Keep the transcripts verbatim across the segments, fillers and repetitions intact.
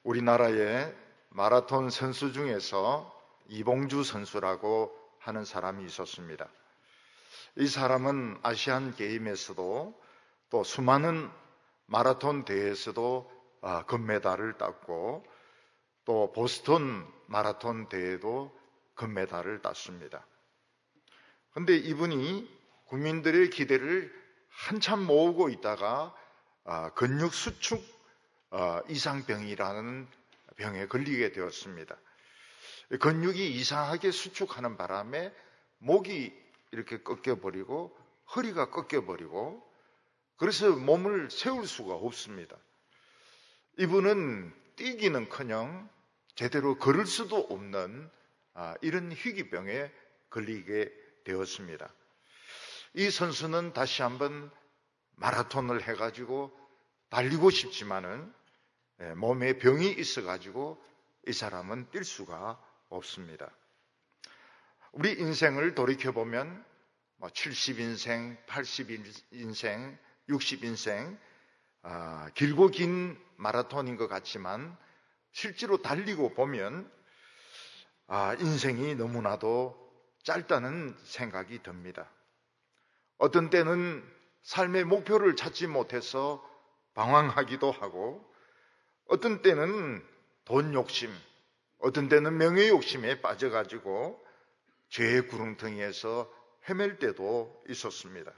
우리나라의 마라톤 선수 중에서 이봉주 선수라고 하는 사람이 있었습니다. 이 사람은 아시안 게임에서도 또 수많은 마라톤 대회에서도 금메달을 땄고 또 보스턴 마라톤 대회도 금메달을 땄습니다. 그런데 이분이 국민들의 기대를 한참 모으고 있다가 근육 수축 이상병이라는 병에 걸리게 되었습니다. 근육이 이상하게 수축하는 바람에 목이 이렇게 꺾여버리고 허리가 꺾여버리고 그래서 몸을 세울 수가 없습니다. 이분은 뛰기는커녕 제대로 걸을 수도 없는 이런 희귀병에 걸리게 되었습니다. 이 선수는 다시 한번 마라톤을 해가지고 달리고 싶지만은 몸에 병이 있어가지고 이 사람은 뛸 수가 없습니다. 우리 인생을 돌이켜보면 칠십 인생, 팔십 인생, 육십 인생 아, 길고 긴 마라톤인 것 같지만 실제로 달리고 보면 아, 인생이 너무나도 짧다는 생각이 듭니다. 어떤 때는 삶의 목표를 찾지 못해서 방황하기도 하고 어떤 때는 돈 욕심, 어떤 때는 명예 욕심에 빠져가지고 죄의 구렁텅이에서 헤맬 때도 있었습니다.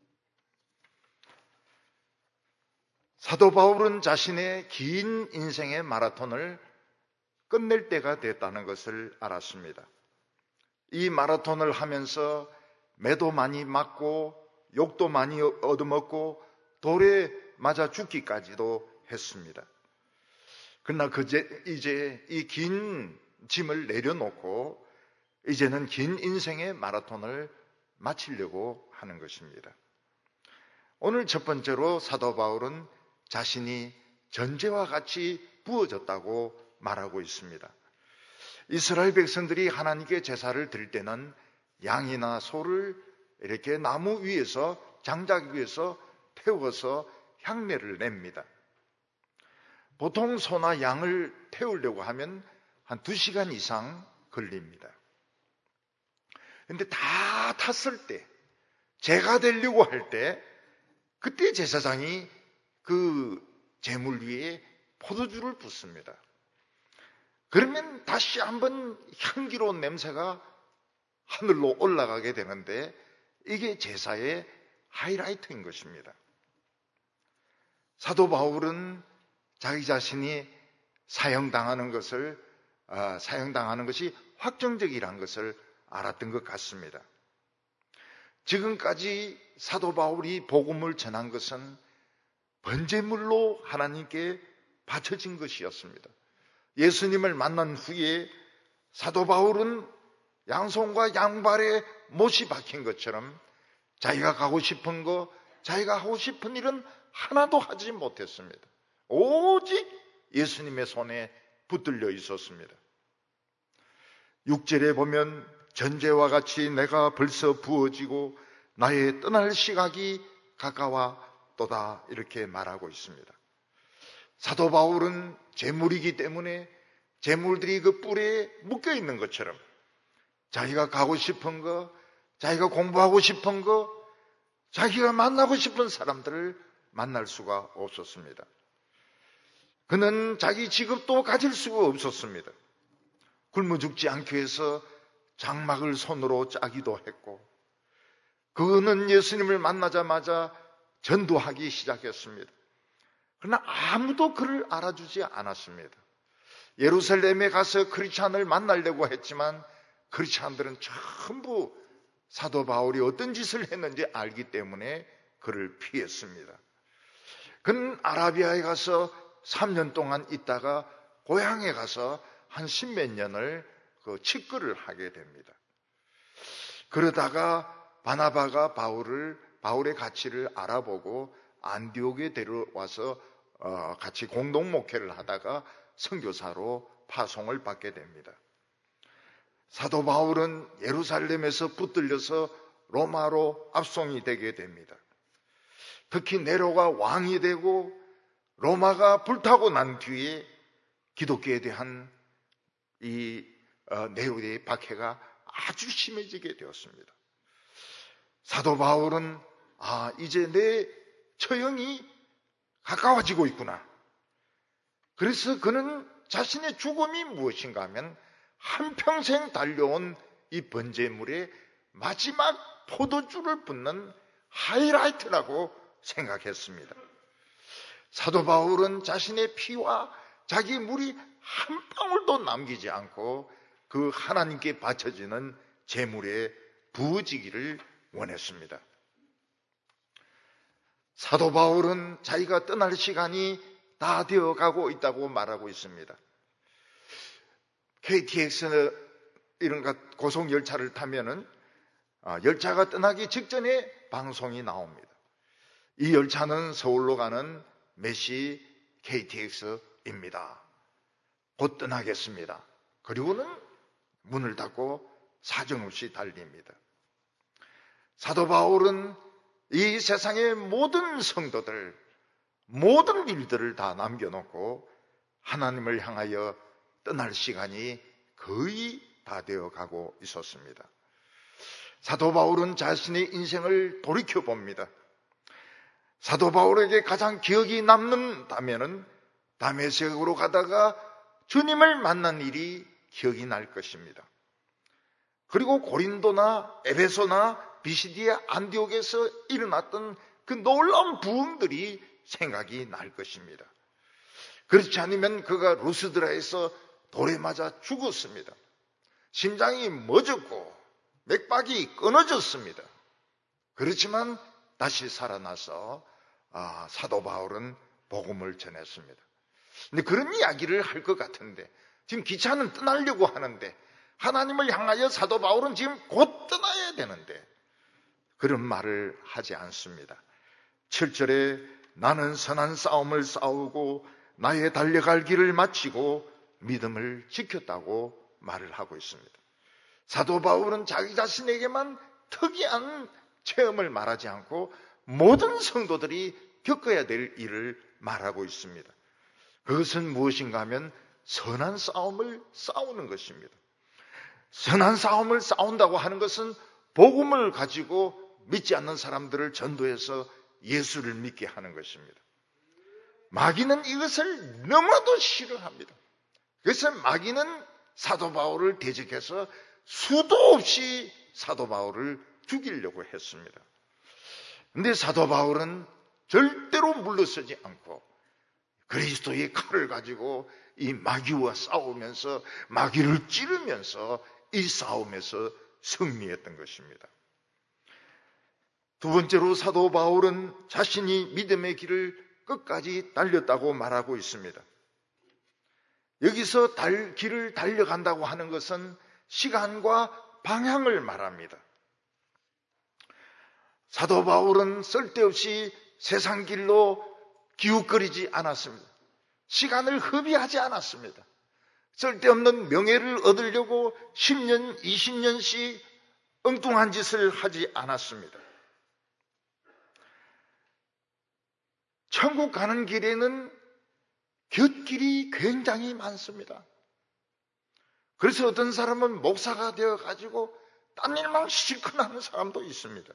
사도 바울은 자신의 긴 인생의 마라톤을 끝낼 때가 됐다는 것을 알았습니다. 이 마라톤을 하면서 매도 많이 맞고 욕도 많이 얻어먹고 돌에 맞아 죽기까지도 했습니다. 그러나 그제 이제 이 긴 짐을 내려놓고 이제는 긴 인생의 마라톤을 마치려고 하는 것입니다. 오늘 첫 번째로 사도 바울은 자신이 전제와 같이 부어졌다고 말하고 있습니다. 이스라엘 백성들이 하나님께 제사를 드릴 때는 양이나 소를 이렇게 나무 위에서 장작 위에서 태워서 향내를 냅니다. 보통 소나 양을 태우려고 하면 한 두 시간 이상 걸립니다. 그런데 다 탔을 때, 제가 되려고 할 때, 그때 제사장이 그 제물 위에 포도주를 붓습니다. 그러면 다시 한번 향기로운 냄새가 하늘로 올라가게 되는데 이게 제사의 하이라이트인 것입니다. 사도 바울은 자기 자신이 사형당하는 것을 아, 사형당하는 것이 확정적이라는 것을 알았던 것 같습니다. 지금까지 사도 바울이 복음을 전한 것은 번제물로 하나님께 바쳐진 것이었습니다. 예수님을 만난 후에 사도 바울은 양손과 양발에 못이 박힌 것처럼 자기가 가고 싶은 거, 자기가 하고 싶은 일은 하나도 하지 못했습니다. 오직 예수님의 손에 붙들려 있었습니다. 육 절에 보면 전제와 같이 내가 벌써 부어지고 나의 떠날 시각이 가까웠도다 이렇게 말하고 있습니다. 사도 바울은 재물이기 때문에 재물들이 그 뿔에 묶여 있는 것처럼 자기가 가고 싶은 거, 자기가 공부하고 싶은 거, 자기가 만나고 싶은 사람들을 만날 수가 없었습니다. 그는 자기 직업도 가질 수가 없었습니다. 굶어 죽지 않기 위해서 장막을 손으로 짜기도 했고 그는 예수님을 만나자마자 전도하기 시작했습니다. 그러나 아무도 그를 알아주지 않았습니다. 예루살렘에 가서 크리스찬을 만나려고 했지만 크리스찬들은 전부 사도 바울이 어떤 짓을 했는지 알기 때문에 그를 피했습니다. 그는 아라비아에 가서 삼 년 동안 있다가 고향에 가서 한 십몇 년을 그 직거를 하게 됩니다. 그러다가 바나바가 바울을 바울의 가치를 알아보고 안디옥에 데려와서 어, 같이 공동 목회를 하다가 선교사로 파송을 받게 됩니다. 사도 바울은 예루살렘에서 붙들려서 로마로 압송이 되게 됩니다. 특히 네로가 왕이 되고 로마가 불타고 난 뒤에 기독교에 대한 이 어, 네로의 박해가 아주 심해지게 되었습니다. 사도 바울은 아, 이제 내 처형이 가까워지고 있구나. 그래서 그는 자신의 죽음이 무엇인가 하면 한평생 달려온 이 번제물에 마지막 포도주를 붓는 하이라이트라고 생각했습니다. 사도 바울은 자신의 피와 자기 물이 한 방울도 남기지 않고 그 하나님께 바쳐지는 제물에 부어지기를 원했습니다. 사도 바울은 자기가 떠날 시간이 다 되어가고 있다고 말하고 있습니다. 케이티엑스 이런 고속열차를 타면은 열차가 떠나기 직전에 방송이 나옵니다. 이 열차는 서울로 가는 메시 케이티엑스입니다. 곧 떠나겠습니다. 그리고는 문을 닫고 사정없이 달립니다. 사도 바울은 이 세상의 모든 성도들, 모든 일들을 다 남겨놓고 하나님을 향하여 떠날 시간이 거의 다 되어 가고 있었습니다. 사도 바울은 자신의 인생을 돌이켜 봅니다. 사도 바울에게 가장 기억이 남는다면은 다메섹으로 가다가 주님을 만난 일이 기억이 날 것입니다. 그리고 고린도나 에베소나 비시디아 안디옥에서 일어났던 그 놀라운 부흥들이 생각이 날 것입니다. 그렇지 않으면 그가 루스드라에서 돌에 맞아 죽었습니다. 심장이 멎었고 맥박이 끊어졌습니다. 그렇지만 다시 살아나서 아, 사도 바울은 복음을 전했습니다. 근데 그런 이야기를 할 것 같은데 지금 기차는 떠나려고 하는데 하나님을 향하여 사도 바울은 지금 곧 떠나야 되는데 그런 말을 하지 않습니다. 칠 절에 나는 선한 싸움을 싸우고 나의 달려갈 길을 마치고 믿음을 지켰다고 말을 하고 있습니다. 사도 바울은 자기 자신에게만 특이한 체험을 말하지 않고 모든 성도들이 겪어야 될 일을 말하고 있습니다. 그것은 무엇인가 하면 선한 싸움을 싸우는 것입니다. 선한 싸움을 싸운다고 하는 것은 복음을 가지고 믿지 않는 사람들을 전도해서 예수를 믿게 하는 것입니다. 마귀는 이것을 너무나도 싫어합니다. 그래서 마귀는 사도 바울을 대적해서 수도 없이 사도 바울을 죽이려고 했습니다. 그런데 사도 바울은 절대로 물러서지 않고 그리스도의 칼을 가지고 이 마귀와 싸우면서 마귀를 찌르면서 이 싸움에서 승리했던 것입니다. 두 번째로 사도 바울은 자신이 믿음의 길을 끝까지 달렸다고 말하고 있습니다. 여기서 달, 길을 달려간다고 하는 것은 시간과 방향을 말합니다. 사도 바울은 쓸데없이 세상 길로 기웃거리지 않았습니다. 시간을 허비하지 않았습니다. 쓸데없는 명예를 얻으려고 십 년, 이십 년씩 엉뚱한 짓을 하지 않았습니다. 천국 가는 길에는 곁길이 굉장히 많습니다. 그래서 어떤 사람은 목사가 되어가지고 딴 일만 실컷 하는 사람도 있습니다.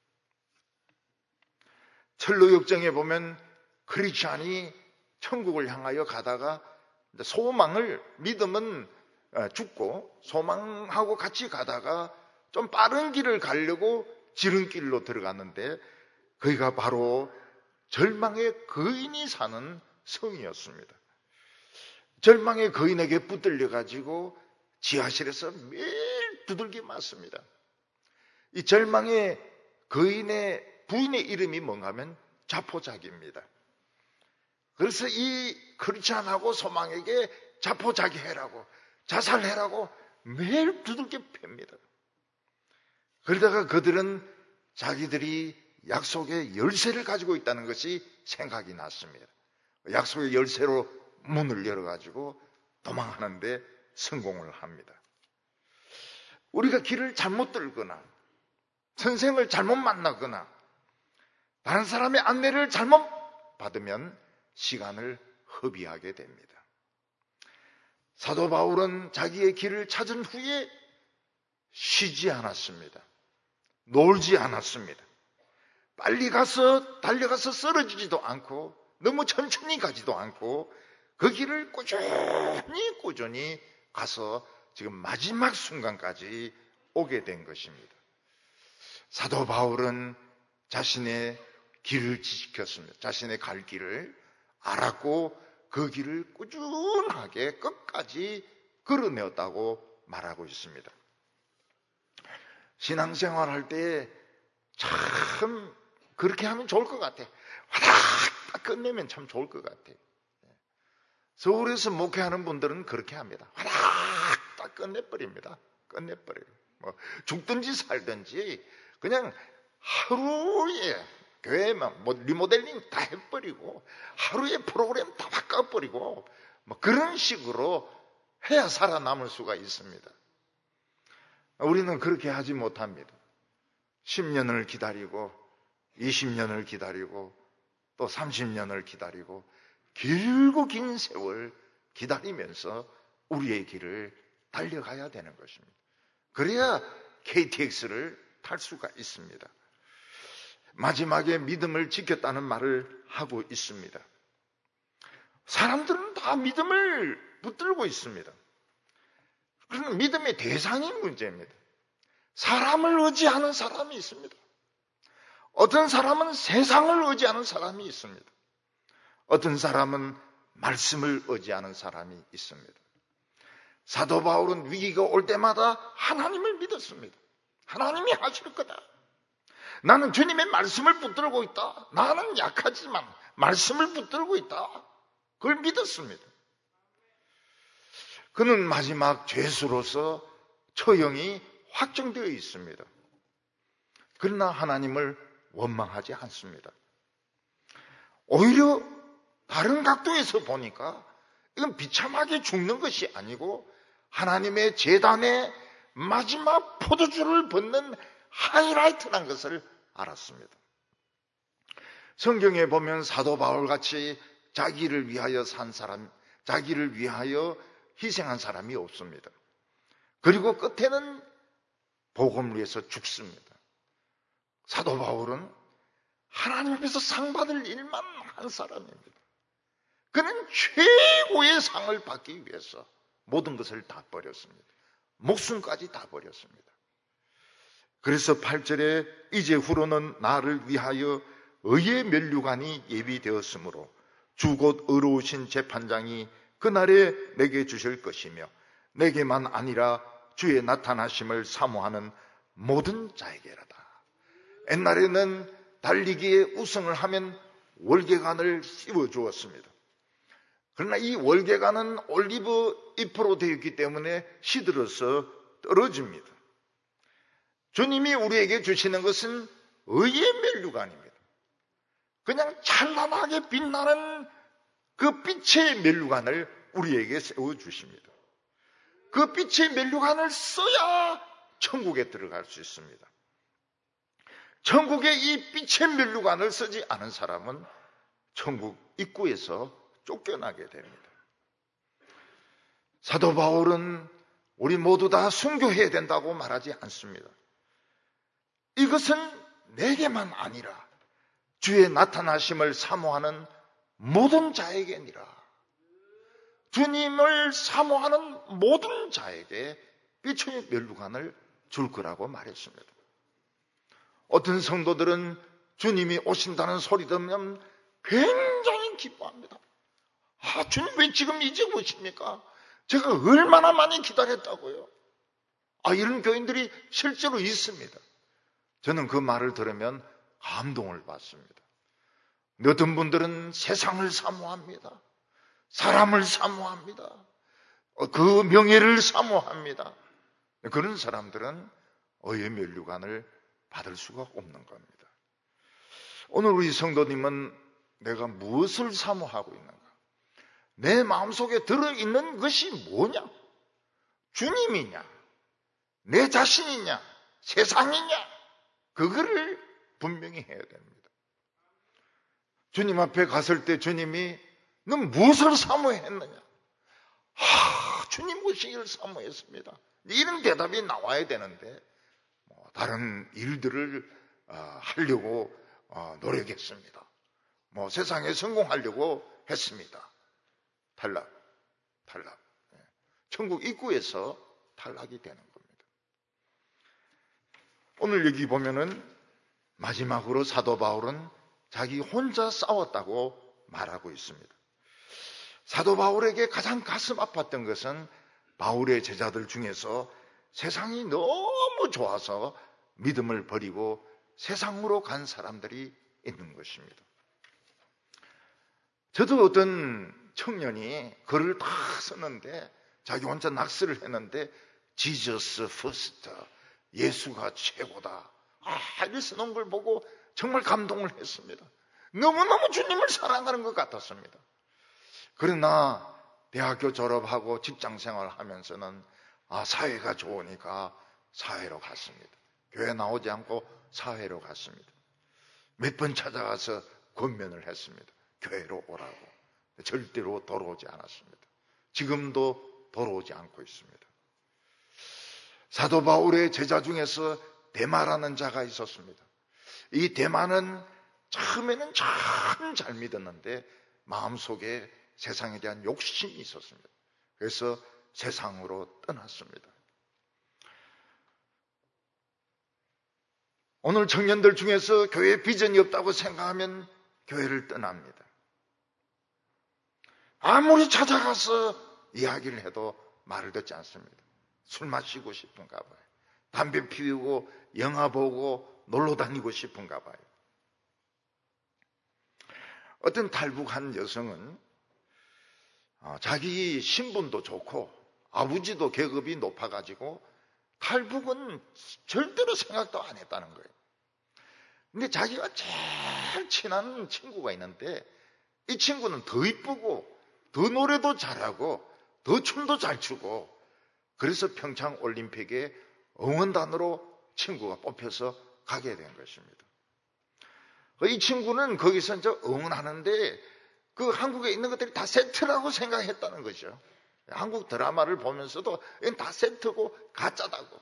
철로역정에 보면 크리스찬이 천국을 향하여 가다가 소망을, 믿음은 죽고 소망하고 같이 가다가 좀 빠른 길을 가려고 지름길로 들어갔는데 거기가 바로 절망의 거인이 사는 성이었습니다. 절망의 거인에게 붙들려가지고 지하실에서 매일 두들겨 맞습니다. 이 절망의 거인의 부인의 이름이 뭔가 하면 자포자기입니다. 그래서 이 크리스찬하고 소망에게 자포자기해라고, 자살해라고 매일 두들겨 팹니다. 그러다가 그들은 자기들이 약속의 열쇠를 가지고 있다는 것이 생각이 났습니다. 약속의 열쇠로 문을 열어가지고 도망하는데 성공을 합니다. 우리가 길을 잘못 들거나 선생을 잘못 만나거나 다른 사람의 안내를 잘못 받으면 시간을 허비하게 됩니다. 사도 바울은 자기의 길을 찾은 후에 쉬지 않았습니다. 놀지 않았습니다. 빨리 가서 달려가서 쓰러지지도 않고 너무 천천히 가지도 않고 그 길을 꾸준히 꾸준히 가서 지금 마지막 순간까지 오게 된 것입니다. 사도 바울은 자신의 길을 지켰습니다. 자신의 갈 길을 알았고 그 길을 꾸준하게 끝까지 걸어내었다고 말하고 있습니다. 신앙생활 할 때 참 그렇게 하면 좋을 것 같아. 화닥 딱 끝내면 참 좋을 것 같아. 서울에서 목회하는 분들은 그렇게 합니다. 화닥 딱 끝내버립니다. 끝내버려요. 뭐 죽든지 살든지 그냥 하루에 교회만 뭐 리모델링 다 해버리고 하루에 프로그램 다 바꿔버리고 뭐 그런 식으로 해야 살아남을 수가 있습니다. 우리는 그렇게 하지 못합니다. 십 년을 기다리고 이십 년을 기다리고 또 삼십 년을 기다리고 길고 긴 세월 기다리면서 우리의 길을 달려가야 되는 것입니다. 그래야 케이티엑스를 탈 수가 있습니다. 마지막에 믿음을 지켰다는 말을 하고 있습니다. 사람들은 다 믿음을 붙들고 있습니다. 그러나 믿음의 대상이 문제입니다. 사람을 의지하는 사람이 있습니다. 어떤 사람은 세상을 의지하는 사람이 있습니다. 어떤 사람은 말씀을 의지하는 사람이 있습니다. 사도 바울은 위기가 올 때마다 하나님을 믿었습니다. 하나님이 하실 거다. 나는 주님의 말씀을 붙들고 있다. 나는 약하지만 말씀을 붙들고 있다. 그걸 믿었습니다. 그는 마지막 죄수로서 처형이 확정되어 있습니다. 그러나 하나님을 원망하지 않습니다. 오히려 다른 각도에서 보니까 이건 비참하게 죽는 것이 아니고 하나님의 제단의 마지막 포도주를 붓는 하이라이트라는 것을 알았습니다. 성경에 보면 사도 바울같이 자기를 위하여 산 사람, 자기를 위하여 희생한 사람이 없습니다. 그리고 끝에는 복음을 위해서 죽습니다. 사도 바울은 하나님 앞에서 상 받을 일만 한 사람입니다. 그는 최고의 상을 받기 위해서 모든 것을 다 버렸습니다. 목숨까지 다 버렸습니다. 그래서 팔 절에 이제 후로는 나를 위하여 의의 면류관이 예비되었으므로 주 곧 의로우신 재판장이 그날에 내게 주실 것이며 내게만 아니라 주의 나타나심을 사모하는 모든 자에게라다. 옛날에는 달리기에 우승을 하면 월계관을 씌워주었습니다. 그러나 이 월계관은 올리브 잎으로 되어 있기 때문에 시들어서 떨어집니다. 주님이 우리에게 주시는 것은 의의 면류관입니다. 그냥 찬란하게 빛나는 그 빛의 면류관을 우리에게 세워주십니다. 그 빛의 면류관을 써야 천국에 들어갈 수 있습니다. 천국에 이 빛의 면류관을 쓰지 않은 사람은 천국 입구에서 쫓겨나게 됩니다. 사도 바울은 우리 모두 다 순교해야 된다고 말하지 않습니다. 이것은 내게만 아니라 주의 나타나심을 사모하는 모든 자에게니라. 주님을 사모하는 모든 자에게 빛의 면류관을 줄 거라고 말했습니다. 어떤 성도들은 주님이 오신다는 소리 들으면 굉장히 기뻐합니다. 아, 주님 왜 지금 이제 오십니까? 제가 얼마나 많이 기다렸다고요. 아, 이런 교인들이 실제로 있습니다. 저는 그 말을 들으면 감동을 받습니다. 어떤 분들은 세상을 사모합니다. 사람을 사모합니다. 그 명예를 사모합니다. 그런 사람들은 의의 면류관을 받을 수가 없는 겁니다. 오늘 우리 성도님은 내가 무엇을 사모하고 있는가? 내 마음속에 들어있는 것이 뭐냐? 주님이냐? 내 자신이냐? 세상이냐? 그거를 분명히 해야 됩니다. 주님 앞에 갔을 때 주님이 넌 무엇을 사모했느냐? 하, 주님 오시기를 사모했습니다. 이런 대답이 나와야 되는데 뭐 다른 일들을 어, 하려고 어, 노력했습니다. 뭐 세상에 성공하려고 했습니다. 탈락, 탈락. 천국 입구에서 탈락이 되는 겁니다. 오늘 여기 보면은 마지막으로 사도 바울은 자기 혼자 싸웠다고 말하고 있습니다. 사도 바울에게 가장 가슴 아팠던 것은 바울의 제자들 중에서 세상이 너무 좋아서 믿음을 버리고 세상으로 간 사람들이 있는 것입니다. 저도 어떤 청년이 글을 다 썼는데 자기 혼자 낙서를 했는데 Jesus first, 예수가 최고다. 아, 이렇게 써놓은 걸 보고 정말 감동을 했습니다. 너무너무 주님을 사랑하는 것 같았습니다. 그러나 대학교 졸업하고 직장생활 하면서는 아, 사회가 좋으니까 사회로 갔습니다. 교회 나오지 않고 사회로 갔습니다. 몇 번 찾아가서 권면을 했습니다. 교회로 오라고. 절대로 돌아오지 않았습니다. 지금도 돌아오지 않고 있습니다. 사도 바울의 제자 중에서 데마라는 자가 있었습니다. 이 데마는 처음에는 참 잘 믿었는데 마음속에 세상에 대한 욕심이 있었습니다. 그래서 세상으로 떠났습니다. 오늘 청년들 중에서 교회에 비전이 없다고 생각하면 교회를 떠납니다. 아무리 찾아가서 이야기를 해도 말을 듣지 않습니다. 술 마시고 싶은가 봐요. 담배 피우고 영화 보고 놀러 다니고 싶은가 봐요. 어떤 탈북한 여성은 자기 신분도 좋고 아버지도 계급이 높아가지고 탈북은 절대로 생각도 안 했다는 거예요. 근데 자기가 제일 친한 친구가 있는데 이 친구는 더 이쁘고 더 노래도 잘하고 더 춤도 잘 추고 그래서 평창 올림픽에 응원단으로 친구가 뽑혀서 가게 된 것입니다. 이 친구는 거기서 이제 응원하는데 그 한국에 있는 것들이 다 세트라고 생각했다는 거죠. 한국 드라마를 보면서도 이건 다 세트고 가짜다고.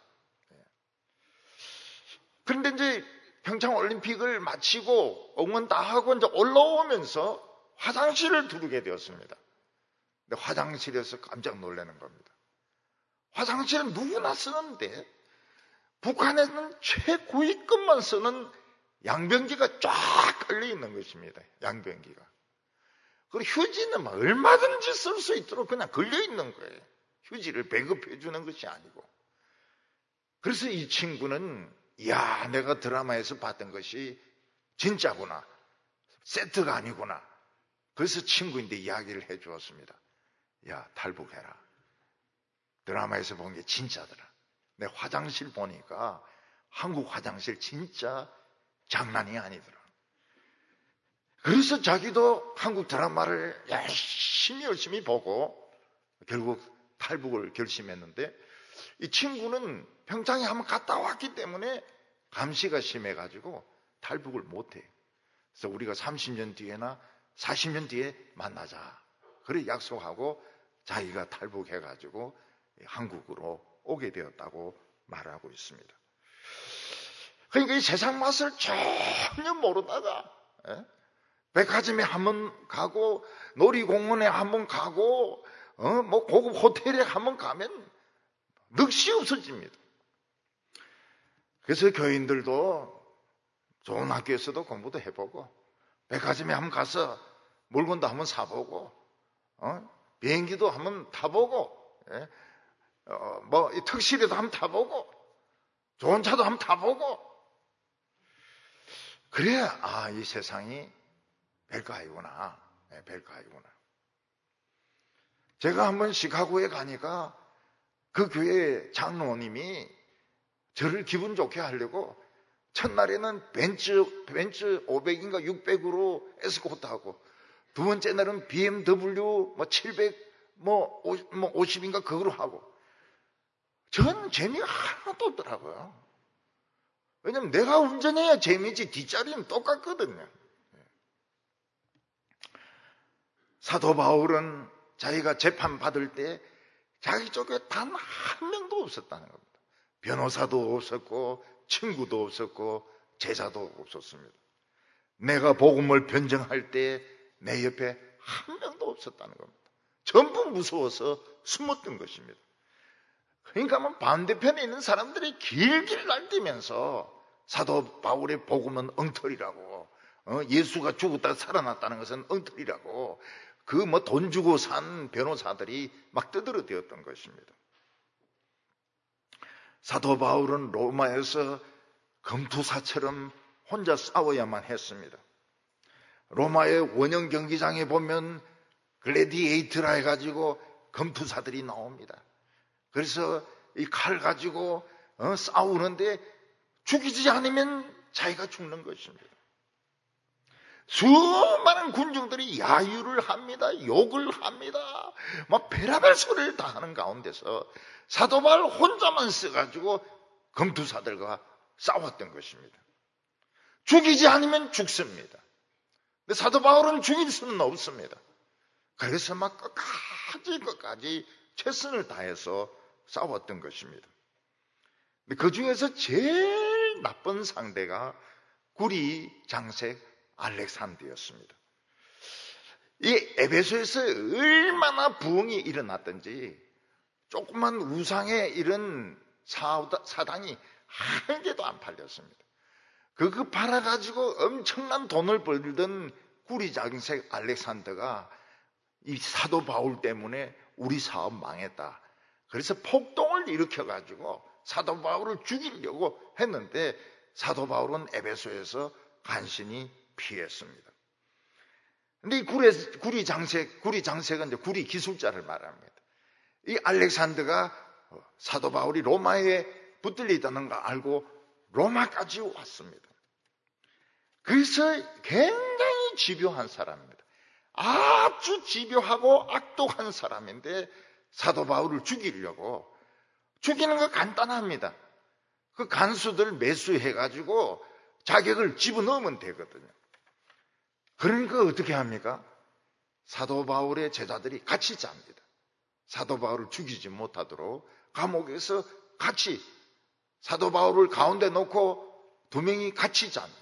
그런데 이제 평창 올림픽을 마치고 응원 다 하고 이제 올라오면서 화장실을 두르게 되었습니다. 근데 화장실에서 깜짝 놀라는 겁니다. 화장실은 누구나 쓰는데 북한에는 최고위급만 쓰는 양변기가 쫙 깔려 있는 것입니다. 양변기가. 그리고 휴지는 막 얼마든지 쓸 수 있도록 그냥 걸려 있는 거예요. 휴지를 배급해 주는 것이 아니고. 그래서 이 친구는 야, 내가 드라마에서 봤던 것이 진짜구나. 세트가 아니구나. 그래서 친구인데 이야기를 해 주었습니다. 야, 탈북해라. 드라마에서 본 게 진짜더라. 내 화장실 보니까 한국 화장실 진짜 장난이 아니더라. 그래서 자기도 한국 드라마를 열심히 열심히 보고 결국 탈북을 결심했는데 이 친구는 평창에 한번 갔다 왔기 때문에 감시가 심해가지고 탈북을 못해요. 그래서 우리가 삼십 년 뒤에나 사십 년 뒤에 만나자. 그래 약속하고 자기가 탈북해가지고 한국으로 오게 되었다고 말하고 있습니다. 그러니까 이 세상 맛을 전혀 모르다가 에? 백화점에 한번 가고 놀이공원에 한번 가고 어? 뭐 고급 호텔에 한번 가면 넋이 없어집니다. 그래서 교인들도 좋은 학교에서도 공부도 해보고 백화점에 한번 가서 물건도 한번 사보고 어? 비행기도 한번 타보고 예? 어, 뭐 특실에도 한번 타보고 좋은 차도 한번 타보고 그래야 아, 이 세상이 별거 아니구나. 네, 별거 아니구나. 제가 한번 시카고에 가니까 그 교회 장로님이 저를 기분 좋게 하려고 첫날에는 벤츠, 벤츠 오백인가 육백으로 에스코트 하고 두 번째 날은 비엠더블유 뭐 칠백, 뭐, 뭐 오십인가 그거로 하고 전 재미가 하나도 없더라고요. 왜냐면 내가 운전해야 재미지 뒷자리는 똑같거든요. 사도 바울은 자기가 재판 받을 때 자기 쪽에 단 한 명도 없었다는 겁니다. 변호사도 없었고 친구도 없었고 제자도 없었습니다. 내가 복음을 변증할 때 내 옆에 한 명도 없었다는 겁니다. 전부 무서워서 숨었던 것입니다. 그러니까 뭐 반대편에 있는 사람들이 길길 날뛰면서 사도 바울의 복음은 엉터리라고, 어? 예수가 죽었다 살아났다는 것은 엉터리라고, 그 뭐 돈 주고 산 변호사들이 막 떠들어대었던 것입니다. 사도 바울은 로마에서 검투사처럼 혼자 싸워야만 했습니다. 로마의 원형 경기장에 보면 글래디에이터라 해가지고 검투사들이 나옵니다. 그래서 이 칼 가지고 어, 싸우는데 죽이지 않으면 자기가 죽는 것입니다. 수많은 군중들이 야유를 합니다. 욕을 합니다. 막 별의별 소리를 다 하는 가운데서 사도 바울 혼자만 써가지고 검투사들과 싸웠던 것입니다. 죽이지 않으면 죽습니다. 근데 사도 바울은 죽일 수는 없습니다. 그래서 막 끝까지 끝까지 최선을 다해서 싸웠던 것입니다. 그 중에서 제일 나쁜 상대가 구리 장색 알렉산더였습니다. 이 에베소에서 얼마나 부흥이 일어났던지 조그만 우상에 이런 사당이 한 개도 안 팔렸습니다. 그거 팔아가지고 엄청난 돈을 벌던 구리 장색 알렉산더가 이 사도 바울 때문에 우리 사업 망했다. 그래서 폭동을 일으켜가지고 사도 바울을 죽이려고 했는데 사도 바울은 에베소에서 간신히 피했습니다. 근데 이 구리, 구리 장색, 구리 장색은 이제 구리 기술자를 말합니다. 이 알렉산더가 사도 바울이 로마에 붙들려 있다는 걸 알고 로마까지 왔습니다. 그래서 굉장히 집요한 사람입니다. 아주 집요하고 악독한 사람인데 사도 바울을 죽이려고, 죽이는 거 간단합니다. 그 간수들 매수해가지고 자격을 집어넣으면 되거든요. 그러니까 어떻게 합니까? 사도 바울의 제자들이 같이 잡니다. 사도 바울을 죽이지 못하도록 감옥에서 같이 사도 바울을 가운데 놓고 두 명이 같이 잡니다.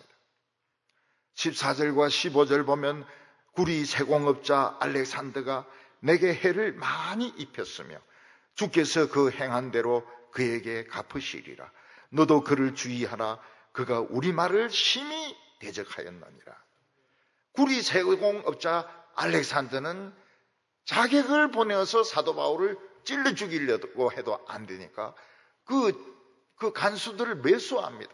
십사 절과 십오 절 보면 구리 세공업자 알렉산더가 내게 해를 많이 입혔으며 주께서 그 행한 대로 그에게 갚으시리라. 너도 그를 주의하라. 그가 우리 말을 심히 대적하였느니라. 구리 세공업자 알렉산더는 자객을 보내어서 사도 바울을 찔러 죽이려고 해도 안 되니까 그, 그 간수들을 매수합니다.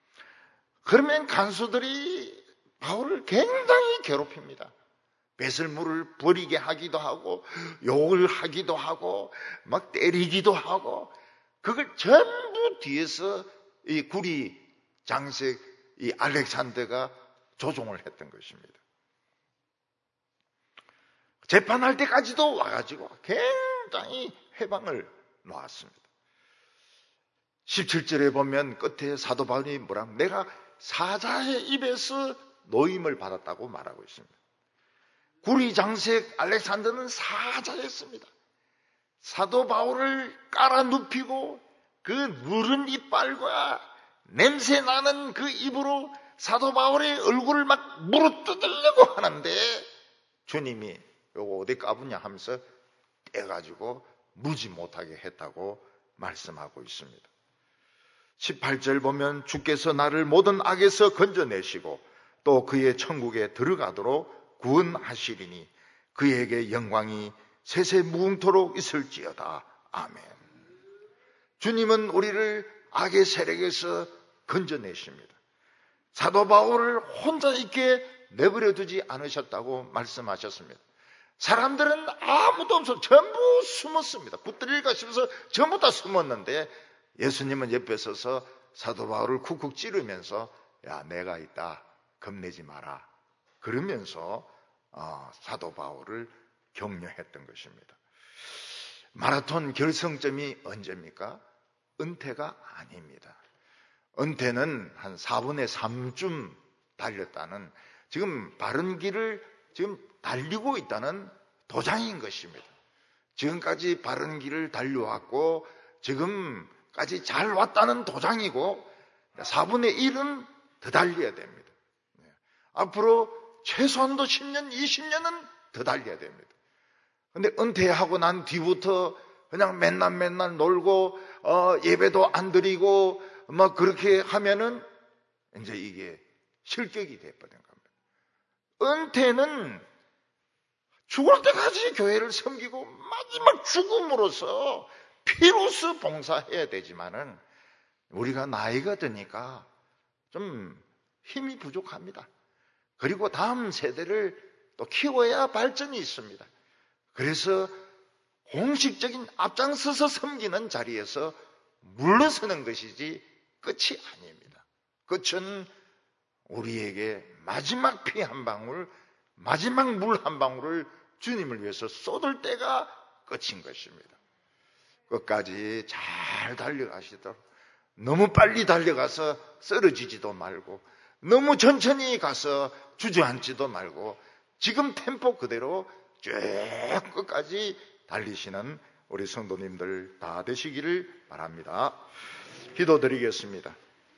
그러면 간수들이 바울을 굉장히 괴롭힙니다. 배설물을 버리게 하기도 하고 욕을 하기도 하고 막 때리기도 하고, 그걸 전부 뒤에서 이 구리 장색 이 알렉산더가 조종을 했던 것입니다. 재판할 때까지도 와가지고 굉장히 해방을 놓았습니다. 십칠 절에 보면 끝에 사도 바울이 뭐라, 내가 사자의 입에서 노임을 받았다고 말하고 있습니다. 구리 장색 알렉산더는 사자였습니다. 사도 바울을 깔아 눕히고 그 누른 이빨과 냄새 나는 그 입으로 사도 바울의 얼굴을 막 물어뜯으려고 하는데 주님이 요거 어디 까부냐 하면서 떼가지고 무지 못하게 했다고 말씀하고 있습니다. 십팔 절 보면 주께서 나를 모든 악에서 건져내시고 또 그의 천국에 들어가도록 구원하시리니 그에게 영광이 세세 무궁토록 있을지어다. 아멘. 주님은 우리를 악의 세력에서 건져내십니다. 사도 바울을 혼자 있게 내버려 두지 않으셨다고 말씀하셨습니다. 사람들은 아무도 없어 전부 숨었습니다. 붙들릴까 싶어서 전부 다 숨었는데 예수님은 옆에 서서 사도 바울을 쿡쿡 찌르면서 야, 내가 있다. 겁내지 마라. 그러면서 어, 사도 바울을 격려했던 것입니다. 마라톤 결승점이 언제입니까? 은퇴가 아닙니다. 은퇴는 한 사분의 삼쯤 달렸다는, 지금 바른 길을 지금 달리고 있다는 도장인 것입니다. 지금까지 바른 길을 달려왔고 지금까지 잘 왔다는 도장이고 사분의 일은 더 달려야 됩니다. 앞으로 최소한도 십 년, 이십 년은 더 달려야 됩니다. 근데 은퇴하고 난 뒤부터 그냥 맨날 맨날 놀고 어, 예배도 안 드리고 막 그렇게 하면은 이제 이게 실격이 돼버린 겁니다. 은퇴는 죽을 때까지 교회를 섬기고 마지막 죽음으로써 피로스 봉사해야 되지만은 우리가 나이가 드니까 좀 힘이 부족합니다. 그리고 다음 세대를 또 키워야 발전이 있습니다. 그래서 공식적인 앞장서서 섬기는 자리에서 물러서는 것이지 끝이 아닙니다. 끝은 우리에게 마지막 피 한 방울, 마지막 물 한 방울을 주님을 위해서 쏟을 때가 끝인 것입니다. 끝까지 잘 달려가시도록 너무 빨리 달려가서 쓰러지지도 말고 너무 천천히 가서 주저앉지도 말고 지금 템포 그대로 쭉 끝까지 달리시는 우리 성도님들 다 되시기를 바랍니다. 기도드리겠습니다.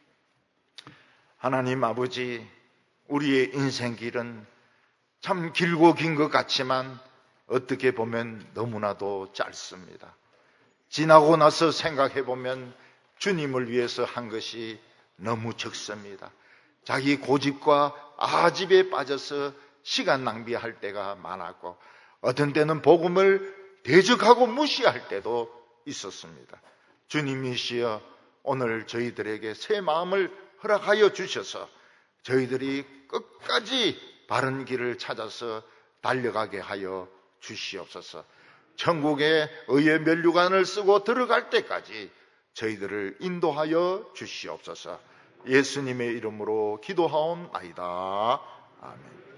하나님 아버지, 우리의 인생길은 참 길고 긴 것 같지만 어떻게 보면 너무나도 짧습니다. 지나고 나서 생각해 보면 주님을 위해서 한 것이 너무 적습니다. 자기 고집과 아집에 빠져서 시간 낭비할 때가 많았고 어떤 때는 복음을 대적하고 무시할 때도 있었습니다. 주님이시여 오늘 저희들에게 새 마음을 허락하여 주셔서 저희들이 끝까지 바른 길을 찾아서 달려가게 하여 주시옵소서. 천국에 의의 면류관을 쓰고 들어갈 때까지 저희들을 인도하여 주시옵소서. 예수님의 이름으로 기도하옵나이다. 아멘.